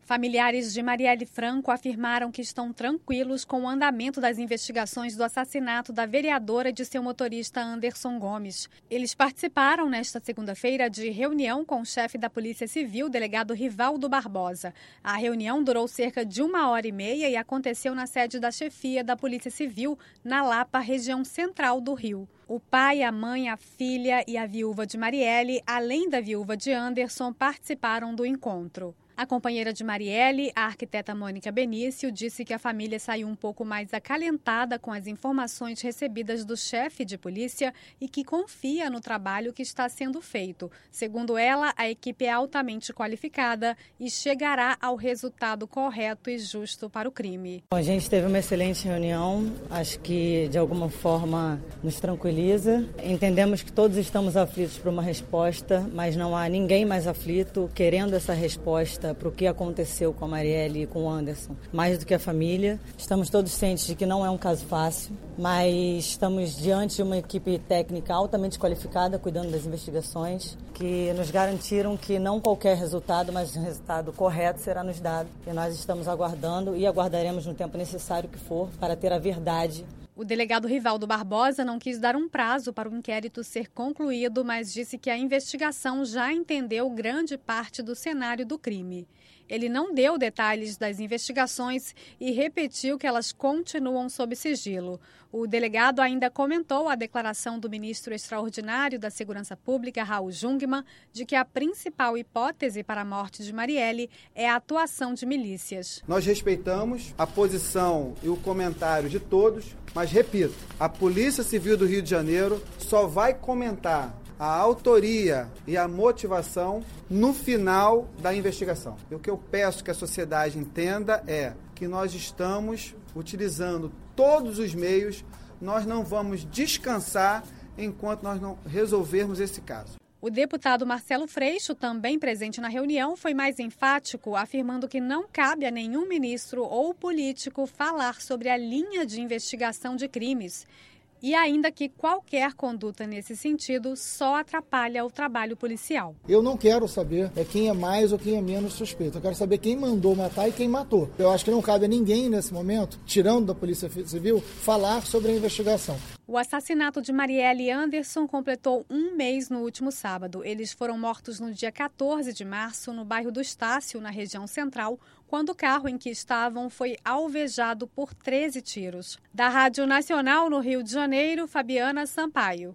Familiares de Marielle Franco afirmaram que estão tranquilos com o andamento das investigações do assassinato da vereadora e de seu motorista Anderson Gomes. Eles participaram nesta segunda-feira de reunião com o chefe da Polícia Civil, delegado Rivaldo Barbosa. A reunião durou cerca de 1h30 e aconteceu na sede da chefia da Polícia Civil, na Lapa, região central do Rio. O pai, a mãe, a filha e a viúva de Marielle, além da viúva de Anderson, participaram do encontro. A companheira de Marielle, a arquiteta Mônica Benício, disse que a família saiu um pouco mais acalentada com as informações recebidas do chefe de polícia e que confia no trabalho que está sendo feito. Segundo ela, a equipe é altamente qualificada e chegará ao resultado correto e justo para o crime. A gente teve uma excelente reunião, acho que de alguma forma nos tranquiliza. Entendemos que todos estamos aflitos por uma resposta, mas não há ninguém mais aflito querendo essa resposta para o que aconteceu com a Marielle e com o Anderson, mais do que a família. Estamos todos cientes de que não é um caso fácil, mas estamos diante de uma equipe técnica altamente qualificada, cuidando das investigações, que nos garantiram que não qualquer resultado, mas um resultado correto será nos dado. E nós estamos aguardando e aguardaremos no tempo necessário que for para ter a verdade. O delegado Rivaldo Barbosa não quis dar um prazo para o inquérito ser concluído, mas disse que a investigação já entendeu grande parte do cenário do crime. Ele não deu detalhes das investigações e repetiu que elas continuam sob sigilo. O delegado ainda comentou a declaração do ministro extraordinário da Segurança Pública, Raul Jungmann, de que a principal hipótese para a morte de Marielle é a atuação de milícias. Nós respeitamos a posição e o comentário de todos, mas repito, a Polícia Civil do Rio de Janeiro só vai comentar a autoria e a motivação no final da investigação. E o que eu peço que a sociedade entenda é que nós estamos utilizando todos os meios, nós não vamos descansar enquanto nós não resolvermos esse caso. O deputado Marcelo Freixo, também presente na reunião, foi mais enfático, afirmando que não cabe a nenhum ministro ou político falar sobre a linha de investigação de crimes. E ainda que qualquer conduta nesse sentido só atrapalha o trabalho policial. Eu não quero saber quem é mais ou quem é menos suspeito. Eu quero saber quem mandou matar e quem matou. Eu acho que não cabe a ninguém nesse momento, tirando da Polícia Civil, falar sobre a investigação. O assassinato de Marielle e Anderson completou 1 mês no último sábado. Eles foram mortos no dia 14 de março, no bairro do Estácio, na região central, quando o carro em que estavam foi alvejado por 13 tiros. Da Rádio Nacional, no Rio de Janeiro, Fabiana Sampaio.